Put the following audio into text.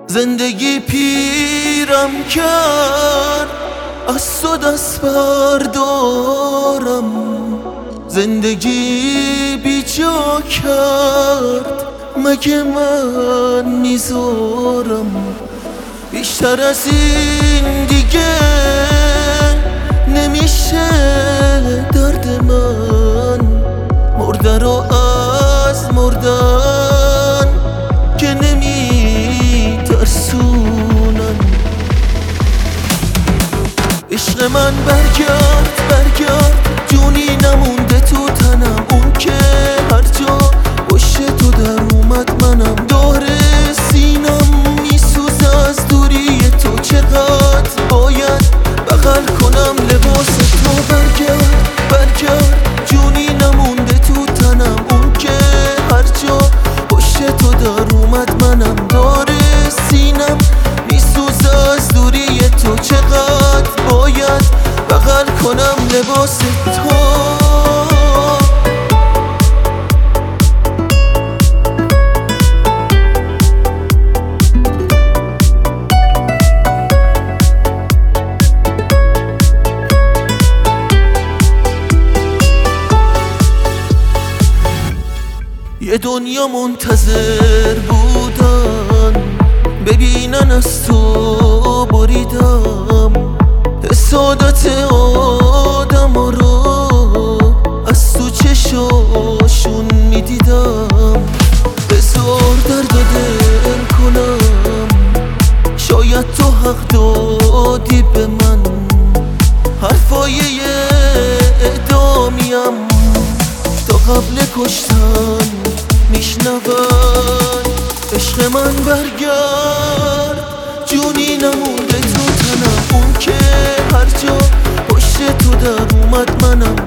زندگی پیرم کرد، از تو دست بردارم. زندگی بی جا کرد، مگه من میذارم؟ بیشتر از این دیگه نمیشه درد من. مرده رو از مردن که نمیترسونن. عشق من برگرد برگرد، جونی نمونده تو تنم. اون که هر جا پشت تو در اومد منم. دور سینم میسوزه از دوری تو، چقدر باید بغل کنم لباس تو. برگرد برگرد، جونی نمونده تو تنم. اون که هر جا پشت تو در اومد منم. دور سینم میسوزه از دوری تو، چقدر باید بغل کنم لباس تو. یه دنیا منتظر بودن ببینن از تو بریدم. سعادت آدم رو از تو چشاشون میدیدم. بذار درد دل کنم، شاید تو حق دادی به من. حرفای اعدامیم تا قبل کشتن میشنون. عشق من برگرد، جونی نمونده تو تنم. اون که هر جا پشت تو در اومد منم.